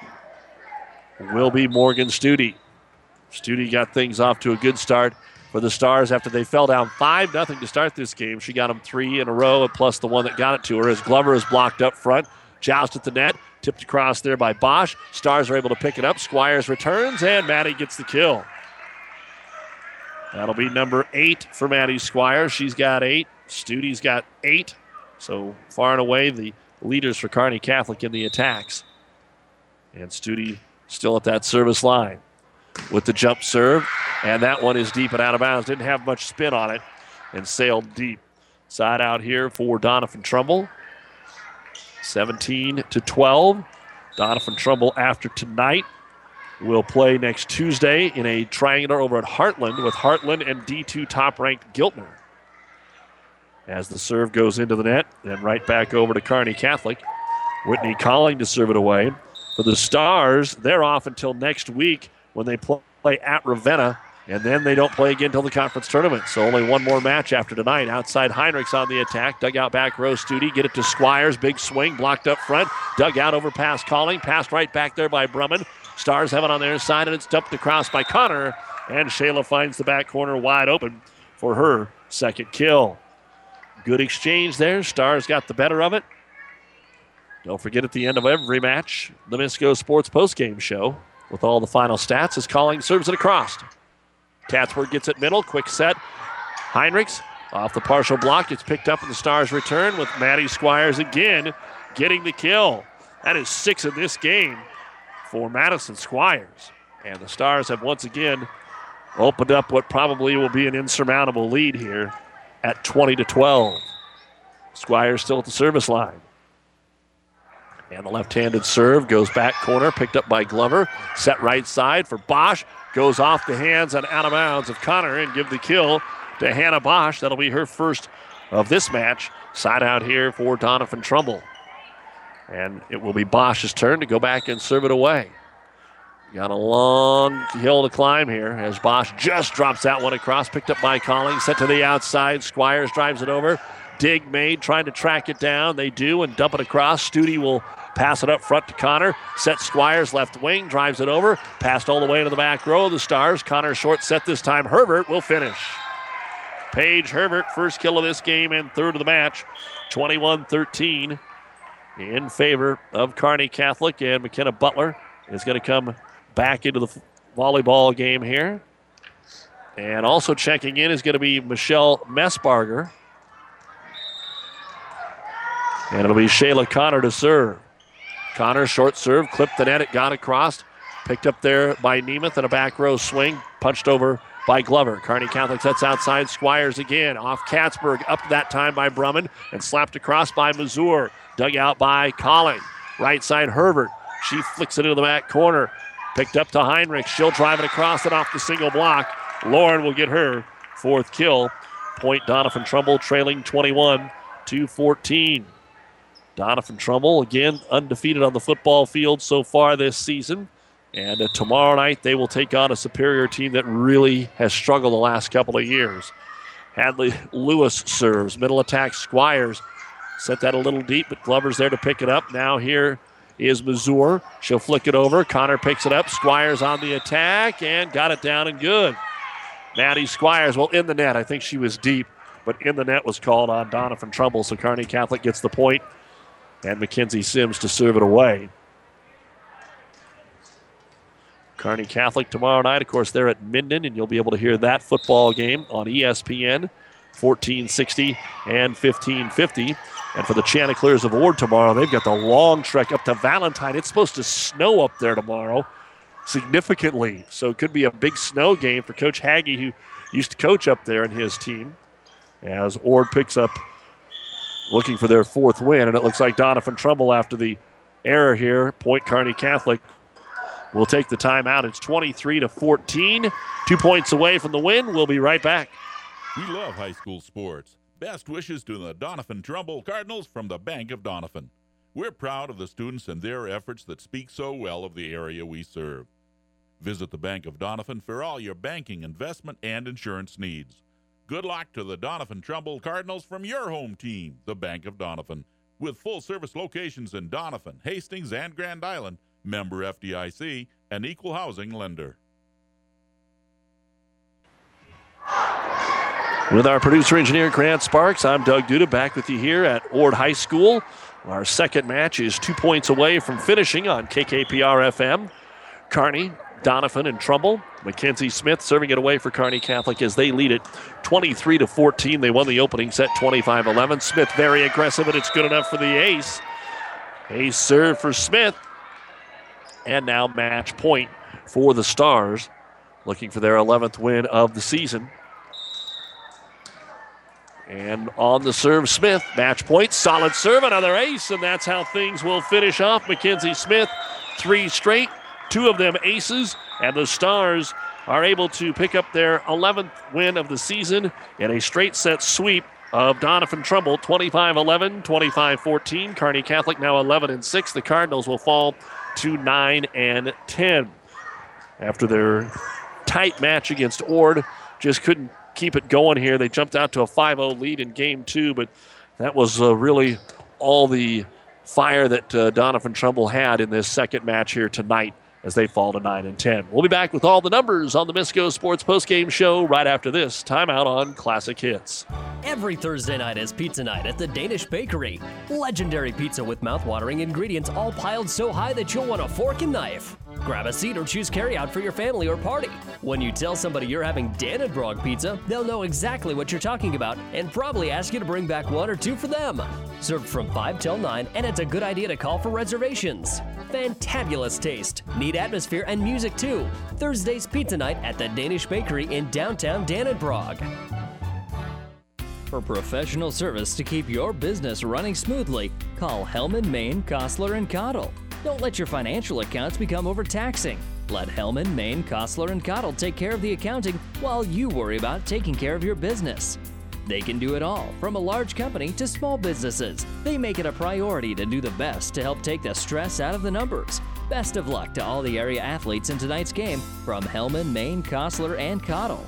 will be Morgan Studi. Studi got things off to a good start for the Stars after they fell down five nothing to start this game. She got them three in a row, plus the one that got it to her as Glover is blocked up front. Joust at the net, tipped across there by Bosch. Stars are able to pick it up. Squires returns, and Maddie gets the kill. That'll be number eight for Maddie Squires. She's got eight. Studi's got eight. So far and away the leaders for Kearney Catholic in the attacks. And Studi still at that service line with the jump serve. And that one is deep and out of bounds. Didn't have much spin on it and sailed deep. Side out here for Doniphan Trumbull. seventeen to twelve. Doniphan Trumbull after tonight will play next Tuesday in a triangular over at Heartland with Heartland and D two top-ranked Giltner. As the serve goes into the net, and right back over to Kearney Catholic. Whitney Calling to serve it away. For the Stars, they're off until next week when they play at Ravenna, and then they don't play again until the conference tournament. So only one more match after tonight. Outside Heinrichs on the attack. Dugout back row Studi. Get it to Squires. Big swing. Blocked up front. Dugout over pass Calling. Passed right back there by Brumman. Stars have it on their side, and it's dumped across by Connor. And Shayla finds the back corner wide open for her second kill. Good exchange there. Stars got the better of it. Don't forget at the end of every match, the Misco Sports postgame show with all the final stats as Calling serves it across. Tatsburg gets it middle. Quick set. Heinrichs off the partial block. It's picked up in the Stars return with Maddie Squires again. getting the kill. That is six in this game for Madison Squires. And the Stars have once again opened up what probably will be an insurmountable lead here at twenty to twelve. Squires still at the service line. And the left-handed serve goes back corner, picked up by Glover. Set right side for Bosch. Goes off the hands and out of bounds of Connor and give the kill to Hannah Bosch. That'll be her first of this match. Side out here for Donovan Trumbull. And it will be Bosch's turn to go back and serve it away. Got a long hill to climb here as Bosch just drops that one across. Picked up by Collings. Set to the outside. Squires drives it over. Dig made, trying to track it down. They do and dump it across. Studi will pass it up front to Connor. Set Squires left wing, drives it over. Passed all the way to the back row of the Stars. Connor short set this time. Herbert will finish. Paige Herbert, first kill of this game and third of the match. twenty-one thirteen in favor of Kearney Catholic. And McKenna Butler is going to come back into the volleyball game here. And also checking in is going to be Michelle Messbarger. And it'll be Shayla Connor to serve. Connor, short serve, clipped the net, it got across. Picked up there by Nemeth and a back row swing. Punched over by Glover. Kearney Catholic sets outside. Squires again. Off Katzberg, up that time by Brumman. And slapped across by Mazur. Dug out by Colling. Right side Herbert. She flicks it into the back corner. Picked up to Heinrich. She'll drive it across and off the single block. Lauren will get her fourth kill. Point Donovan Trumbull trailing twenty-one to fourteen. Donovan Trumbull, again, undefeated on the football field so far this season. And uh, tomorrow night, they will take on a Superior team that really has struggled the last couple of years. Hadley Lewis serves. Middle attack, Squires. Set that a little deep, but Glover's there to pick it up. Now here is Mazur. She'll flick it over. Connor picks it up. Squires on the attack and got it down and good. Maddie Squires, well, in the net. I think she was deep, but in the net was called on Donovan Trumbull, so Kearney Catholic gets the point. And Mackenzie Sims to serve it away. Kearney Catholic tomorrow night, of course, they're at Minden, and you'll be able to hear that football game on E S P N, fourteen sixty and fifteen fifty. And for the Chanticleers of Ord tomorrow, they've got the long trek up to Valentine. It's supposed to snow up there tomorrow significantly, so it could be a big snow game for Coach Haggie, who used to coach up there in his team, as Ord picks up looking for their fourth win, and it looks like Donovan Trumbull, after the error here, Point Kearney Catholic will take the timeout. It's twenty-three to fourteen, two points away from the win. We'll be right back. We love high school sports. Best wishes to the Donovan Trumbull Cardinals from the Bank of Donovan. We're proud of the students and their efforts that speak so well of the area we serve. Visit the Bank of Donovan for all your banking, investment, and insurance needs. Good luck to the Donovan Trumbull Cardinals from your home team, the Bank of Donovan. With full-service locations in Donovan, Hastings, and Grand Island, member F D I C, an equal housing lender. With our producer-engineer, Grant Sparks, I'm Doug Duda, back with you here at Ord High School. Our second match is two points away from finishing on K K P R F M. Kearney, Donovan, and Trumbull. Mackenzie Smith serving it away for Kearney Catholic as they lead it twenty-three to fourteen. They won the opening set twenty-five eleven. Smith very aggressive, and it's good enough for the ace. Ace serve for Smith. And now match point for the Stars, looking for their eleventh win of the season. And on the serve, Smith, match point, solid serve, another ace, and that's how things will finish off. Mackenzie Smith, three straight, two of them aces, and the Stars are able to pick up their eleventh win of the season in a straight set sweep of Donovan Trumbull, twenty-five eleven, twenty-five fourteen. Kearney Catholic now eleven and six. The Cardinals will fall to nine and ten. After their tight match against Ord, just couldn't keep it going here. They jumped out to a five oh lead in game two, but that was uh, really all the fire that uh, Donovan Trumbull had in this second match here tonight as they fall to nine and ten. We'll be back with all the numbers on the Misco Sports postgame show right after this timeout on Classic Hits. Every Thursday night is pizza night at the Danish Bakery. Legendary pizza with mouth-watering ingredients all piled so high that you'll want a fork and knife. Grab a seat or choose carryout for your family or party. When you tell somebody you're having Dannebrog pizza, they'll know exactly what you're talking about and probably ask you to bring back one or two for them. Served from five till nine, and it's a good idea to call for reservations. Fantabulous taste, neat atmosphere, and music too. Thursday's pizza night at the Danish Bakery in downtown Dannebrog. For professional service to keep your business running smoothly, call Hellman, Maine, Kostler, and Cottle. Don't let your financial accounts become overtaxing. Let Hellman, Maine, Kostler, and Cottle take care of the accounting while you worry about taking care of your business. They can do it all, from a large company to small businesses. They make it a priority to do the best to help take the stress out of the numbers. Best of luck to all the area athletes in tonight's game from Hellman, Maine, Kostler, and Cottle.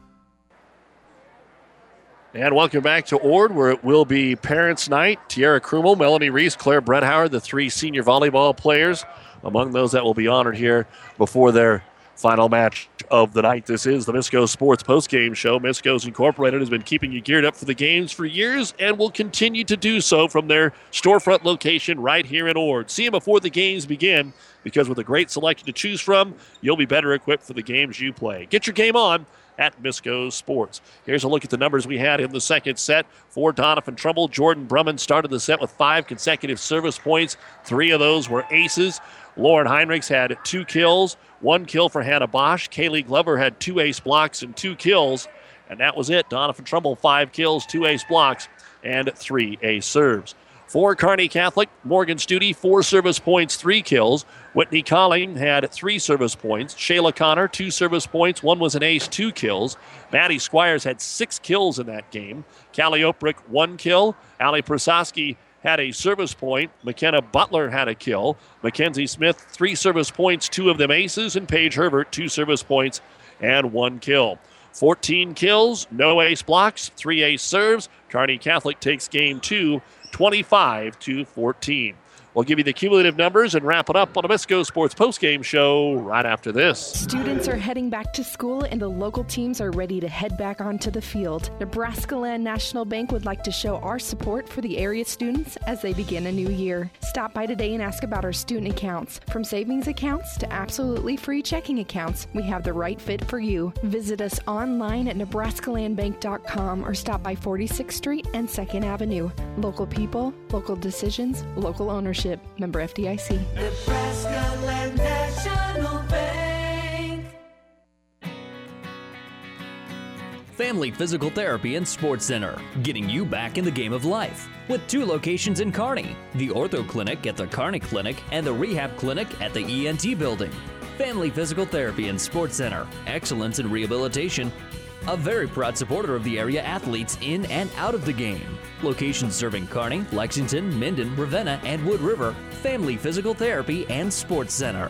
And welcome back to Ord, where it will be Parents' Night. Tiara Krumel, Melanie Reese, Claire Brethauer, the three senior volleyball players, among those that will be honored here before their final match of the night. This is the Misco Sports Postgame Show. Misco's Incorporated has been keeping you geared up for the games for years and will continue to do so from their storefront location right here in Ord. See them before the games begin, because with a great selection to choose from, you'll be better equipped for the games you play. Get your game on at Misco Sports. Here's a look at the numbers we had in the second set. For Doniphan Trumbull, Jordan Brumman started the set with five consecutive service points. Three of those were aces. Lauren Heinrichs had two kills, one kill for Hannah Bosch. Kaylee Glover had two ace blocks and two kills, and that was it. Doniphan Trumbull, five kills, two ace blocks, and three ace serves. For Kearney Catholic, Morgan Studi, four service points, three kills. Whitney Colling had three service points. Shayla Connor, two service points. One was an ace, two kills. Maddie Squires had six kills in that game. Callie Oprick, one kill. Allie Prasowski had a service point. McKenna Butler had a kill. Mackenzie Smith, three service points, two of them aces. And Paige Herbert, two service points and one kill. fourteen kills, no ace blocks, three ace serves. Kearney Catholic takes game two, twenty-five to fourteen. We'll give you the cumulative numbers and wrap it up on a Misco Sports postgame show right after this. Students are heading back to school and the local teams are ready to head back onto the field. Nebraska Land National Bank would like to show our support for the area students as they begin a new year. Stop by today and ask about our student accounts. From savings accounts to absolutely free checking accounts, we have the right fit for you. Visit us online at nebraska land bank dot com or stop by forty-sixth Street and second Avenue. Local people, local decisions, local ownership. Member F D I C. Nebraska Land National Bank. Family Physical Therapy and Sports Center, getting you back in the game of life. With two locations in Kearney, the Ortho Clinic at the Kearney Clinic and the Rehab Clinic at the E N T Building. Family Physical Therapy and Sports Center, excellence in rehabilitation. A very proud supporter of the area athletes in and out of the game. Locations serving Kearney, Lexington, Minden, Ravenna, and Wood River. Family Physical Therapy and Sports Center.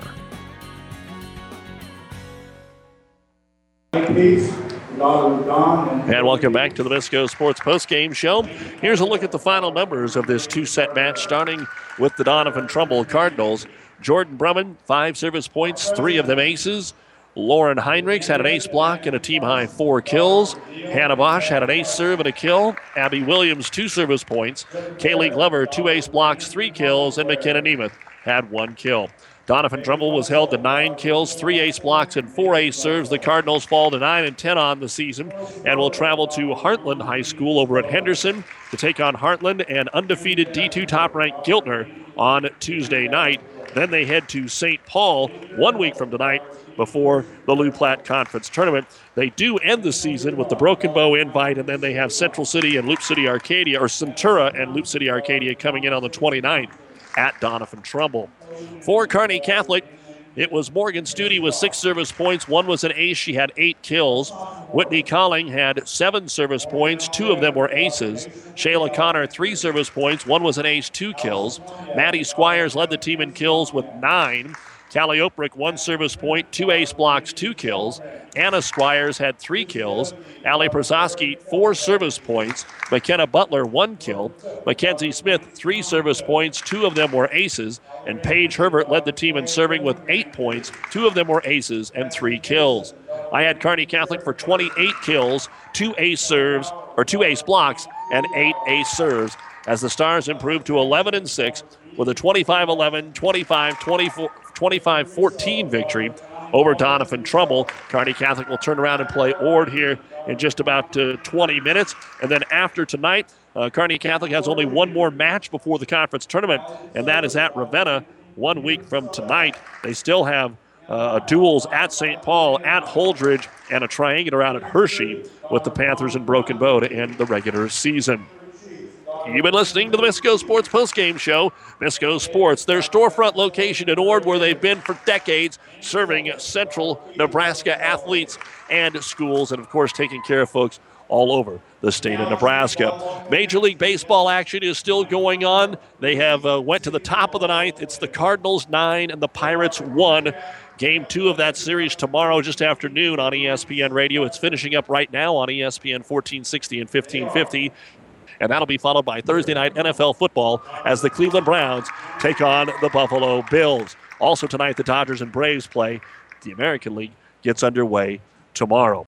And welcome back to the Misco Sports postgame show. Here's a look at the final numbers of this two-set match, starting with the Doniphan Trumbull Cardinals. Jordan Brumman, five service points, three of them aces. Lauren Heinrichs had an ace block and a team-high four kills. Hannah Bosch had an ace serve and a kill. Abby Williams, two service points. Kaylee Glover, two ace blocks, three kills. And McKenna Nemeth had one kill. Doniphan Trumbull was held to nine kills, three ace blocks, and four ace serves. The Cardinals fall to nine and ten on the season and will travel to Heartland High School over at Henderson to take on Heartland and undefeated D two top-ranked Giltner on Tuesday night. Then they head to Saint Paul one week from tonight before the Lou Platte Conference Tournament. They do end the season with the Broken Bow invite, and then they have Central City and Loop City Arcadia, or Centura and Loop City Arcadia coming in on the twenty-ninth at Doniphan Trumbull. For Kearney Catholic, it was Morgan Studi with six service points. One was an ace. She had eight kills. Whitney Colling had seven service points. Two of them were aces. Shayla Connor, three service points. One was an ace, two kills. Maddie Squires led the team in kills with nine. Callie Oprick, one service point, two ace blocks, two kills. Anna Squires had three kills. Allie Prasowski, four service points. McKenna Butler, one kill. Mackenzie Smith, three service points, two of them were aces. And Paige Herbert led the team in serving with eight points. Two of them were aces and three kills. I had Kearney Catholic for twenty-eight kills, two ace serves, or two ace blocks, and eight ace serves as the Stars improve to eleven and six with a twenty-five eleven, twenty-five twenty-four, twenty-five fourteen victory over Doniphan Trumbull. Kearney Catholic will turn around and play Ord here in just about uh, twenty minutes. And then after tonight, uh, Kearney Catholic has only one more match before the conference tournament, and that is at Ravenna one week from tonight. They still have uh, duels at Saint Paul, at Holdridge, and a triangular out at Hershey with the Panthers and Broken Bow to end the regular season. You've been listening to the Misco Sports Postgame Show. Misco Sports, their storefront location in Ord, where they've been for decades, serving central Nebraska athletes and schools, and of course taking care of folks all over the state of Nebraska. Major League Baseball action is still going on. They have uh, went to the top of the ninth. It's the Cardinals nine and the Pirates one. Game two of that series tomorrow just after noon on E S P N Radio. It's finishing up right now on E S P N fourteen sixty and fifteen fifty. And that'll be followed by Thursday night N F L football as the Cleveland Browns take on the Buffalo Bills. Also tonight, the Dodgers and Braves play. The American League gets underway tomorrow.